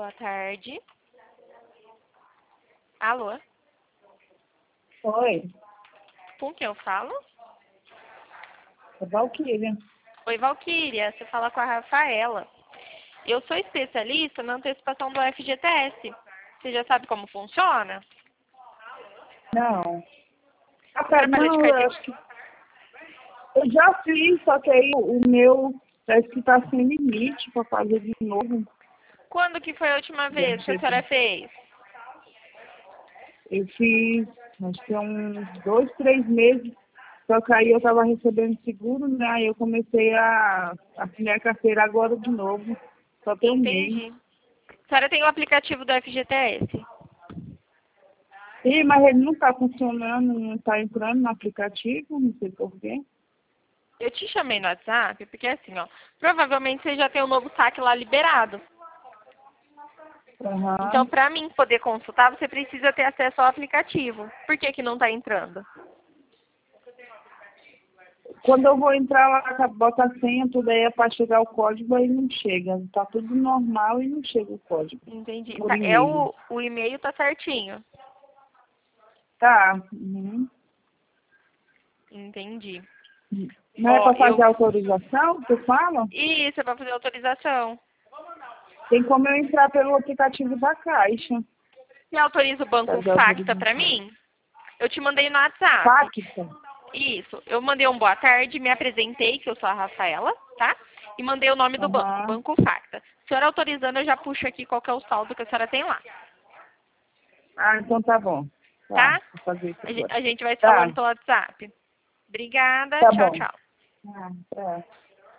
Boa tarde. Alô? Oi, Com quem eu falo? é Valquíria. Oi, Valquíria. Você fala com a Rafaela. Eu sou especialista na antecipação do FGTS. Você já sabe como funciona? Não. Trabalha de Não, eu carteira. acho que eu já fiz, só que aí o meu parece que tá sem limite para fazer de novo. Quando que foi a última vez que a senhora fez? Eu fiz, acho que há uns 2, 3 meses, só que aí eu tava recebendo seguro, né? Aí eu comecei a assinar a carteira agora de novo. Só tem um mês. Entendi. A senhora tem o aplicativo do FGTS? Ih, mas ele não tá funcionando, não tá entrando no aplicativo, não sei porquê. Eu te chamei no WhatsApp porque assim, ó, provavelmente você já tem o novo saque lá liberado. Então, Aham. para mim poder consultar, você precisa ter acesso ao aplicativo. Por que que não está entrando? Quando eu vou entrar lá, bota a senha, tudo aí é para chegar o código, aí não chega. Tá tudo normal e não chega o código Entendi. por Tá, é e-mail. o e-mail tá certinho. Tá. Uhum. Entendi. Não é Ó, para fazer autorização, tu fala? Isso, é para fazer autorização. Tem como eu entrar pelo aplicativo da Caixa. Você autoriza o banco Fazer Facta para autorização. mim? Eu te mandei no WhatsApp. Facta? Isso. Eu mandei um boa tarde, me apresentei, que eu sou a Rafaela, tá? E mandei o nome do banco, Aham. Banco Facta. A senhora autorizando, eu já puxo aqui qual que é o saldo que a senhora tem lá, Ah, então tá bom. Tá, tá? vou fazer isso agora. A gente vai se falando Tá, pelo WhatsApp. Obrigada. tá Tchau, bom. tchau. Ah, tá.